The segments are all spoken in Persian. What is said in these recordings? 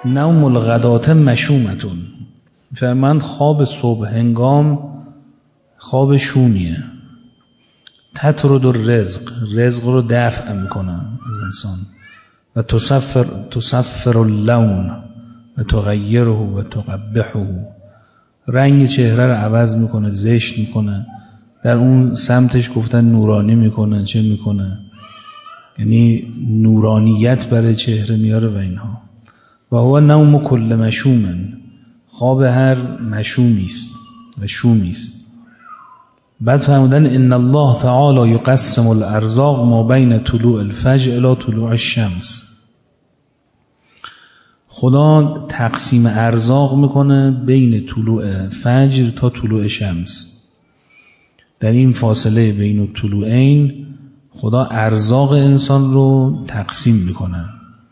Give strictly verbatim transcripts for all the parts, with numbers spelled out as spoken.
نوم الغدات مشومتون، فرمند خواب صبح هنگام خواب شومیه. تطرد الرزق، رزق رو دفع میکنه از انسان. و تصفر تصفر اللون و تغیره و تقبحه، رنگ چهره رو عوض میکنه، زشت میکنه. در اون سمتش گفتن نورانی میکنه، چه میکنه؟ یعنی نورانیت برای چهره میاره و اینها. و هو نوم کل مشومن، خواب هر مشومی است و شومی است. بعد فرمودن ان الله تعالی یقسم الارزاق ما بین طلوع الفجر الی طلوع الشمس، خدا تقسیم ارزاق میکنه بین طلوع فجر تا طلوع شمس. در این فاصله بین الطلوعین خدا ارزاق انسان رو تقسیم میکنه.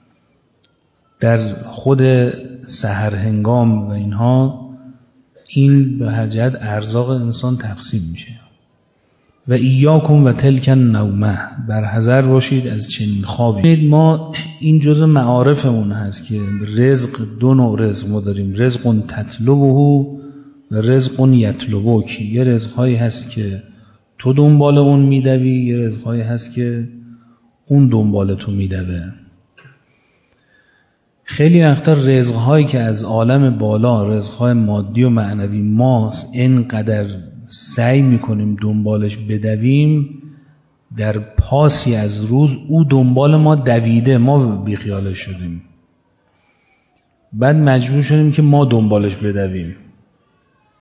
در خود سحر هنگام و اینها این به هر جهت ارزاق انسان تقسیم میشه. و ایاکم و تلک النومه، برحذر باشید از چنین خوابی. ما این جزء معارفمون هست که رزق، دو نوع رزق ما داریم، رزق تطلبه و رزق یطلبک. یه رزقهایی هست که تو دنبال اون میدوی، یه رزقهایی هست که اون دنبال تو میدوه. خیلی وقتا رزقهایی که از عالم بالا، رزقهای مادی و معنوی ماست، اینقدر سعی میکنیم دنبالش بدویم، در پاسی از روز او دنبال ما دویده، ما بیخیالش شدیم، بعد مجبور شدیم که ما دنبالش بدویم.